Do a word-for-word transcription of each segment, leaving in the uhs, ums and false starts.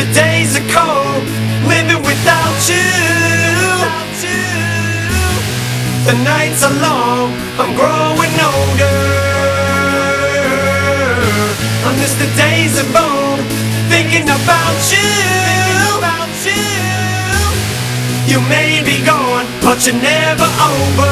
The days are cold, living without you. The nights are long, I'm growing older. I miss the days of old, thinking about you. You may be gone, but you're never over.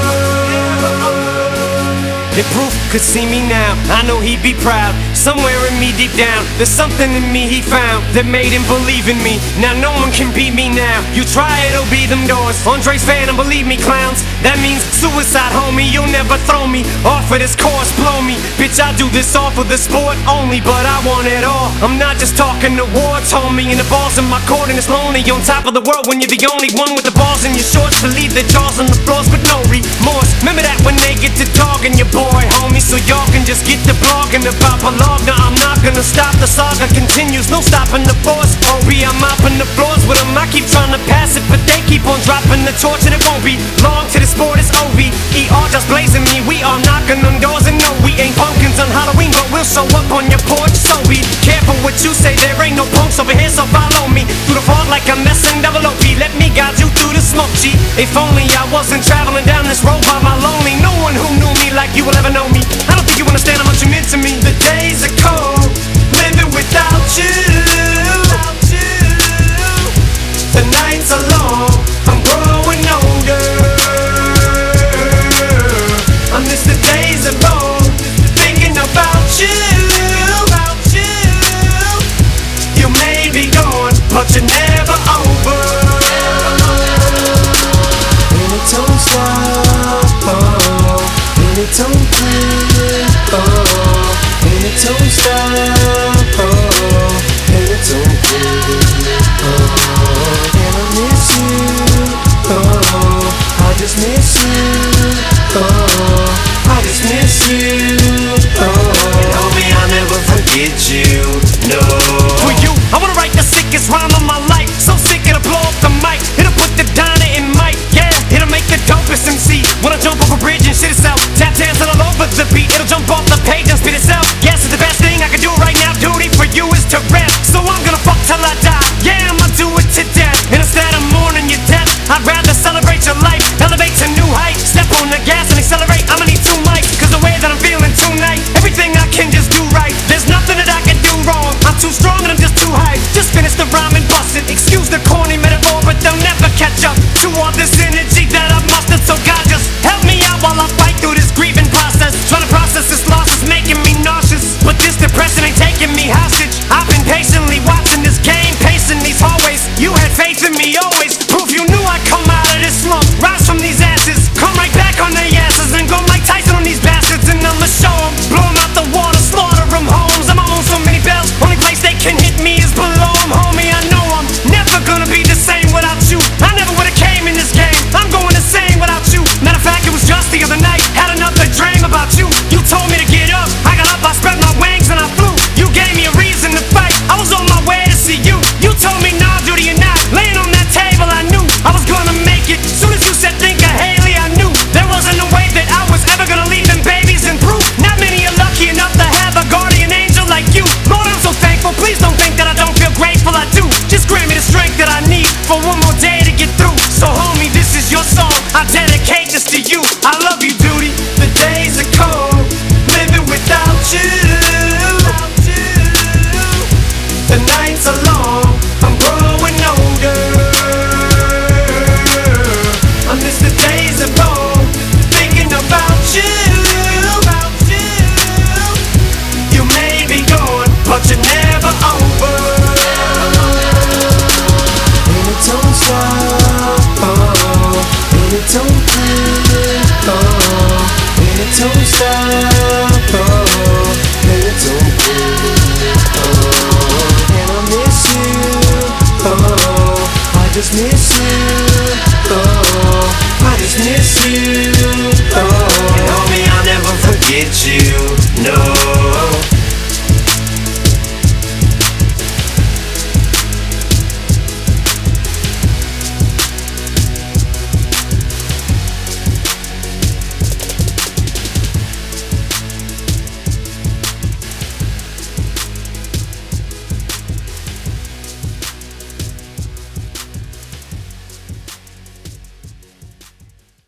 If Proof could see me now, I know he'd be proud. Somewhere in me deep down, there's something in me he found that made him believe in me. Now no one can beat me now. You try it, it'll be them doors. Andre's fan, and believe me, clowns, that means suicide, homie. You'll never throw me off of this course, blow me. Bitch, I do this all for the sport only, but I want it all. I'm not just talking awards, homie. And the ball's in my court and it's lonely. On top of the world when you're the only one with the balls in your shorts to leave the jaws on the floors with no remorse. Remember that when they get to talking your boy, homie, so y'all can just get to blogging about my log. Now I'm not gonna stop, the saga continues, no stopping the force. O B, I'm mopping the floors with them. I keep trying to pass it, but they keep on dropping the torch, and it won't be long to the sport. It's O V E R just blazing me. We are knocking on doors, and no, we ain't pumpkins on Halloween, but we'll show up on your porch. So be careful what you say, there ain't no punks over here, so follow me through the fog like I'm messing double O P. Let me guide you through the smoke, G. If only I wasn't traveling down this road by my lonely. No one who knew me like you will ever know me. I don't think you understand how much you meant to me. The days are cold, living without you. The nights are long, I'm growing older. I miss the days of old, thinking about you. You may be gone, but you're never over. And it don't stop, oh, and it don't quit, oh, and it don't stop, oh, and it don't quit, oh. And I miss you, oh, I just miss you, oh, I just miss you, oh. And homie, I'll never forget you, no. For you, I wanna write the sickest rhyme of my life. So sick it'll blow up the mic. It'll put the diner in mic, yeah. It'll make the dopest M C wanna jump off a bridge and shit itself. Tap dancing all over the beat. It'll jump off the page and spit itself. Yes, it's the best thing I can do right now. Duty for you is to rap. So I'm gonna fuck till I die. Yeah, I'ma do it to death. And instead of mourning your death, I'd rather celebrate your life. Elevate to new heights. Step on the gas and accelerate. I'ma need two mics, cause the way that I'm feeling tonight, everything I can just do right. There's nothing that I can do wrong. I'm too strong and I'm just too hype. Just finish the rhyme and bust it. Excuse the corny metaphor, but they'll never catch up to all this energy that I've mustered. So God, just help me out while I fight through this grieving process. Trying to process this loss is making me nauseous, but this depression ain't taking me hostage. I've been patiently watching this game, pacing these hallways. You had faith in me always. Proof you knew I'd come out of this slump, rise from these ashes, come right back on their asses, and go Mike Tyson on these bastards. And I'ma show them, blow them out the water, slaughter them homes. I'm on so many bells, only place they can hit me is below them. Homie, I know I'm never gonna be the same without you. I never would've came in this game, I'm going insane without you. Matter of fact, it was just the other night, had another dream about you. You told me to get up, I got up, I spread my wings and I flew. You gave me a reason to fight, I was on my way to see you. You told me nah, duty or not, laying on that table I knew I was gonna make it. Soon as you said think of Haley, I knew there wasn't a way that I was ever gonna leave them babies in Proof. Not many are lucky enough to have a guardian angel like you. Lord, I'm so thankful, please don't think that I don't feel grateful, I do. Just grant me the strength that I need for one more day to get through. So homie, this is your song, I dedicate this to you. I love you, duty. The days are cold, living without you. The nights are long, I'm growing older. I miss the days of old, thinking about you. You may be gone, but you're never over. And it don't stop, oh, and it don't quit, oh, and it don't stop, oh, and it don't quit, oh. And I miss you, oh, I just miss you, oh, I just miss you, oh. And homie, I'll never forget you, no.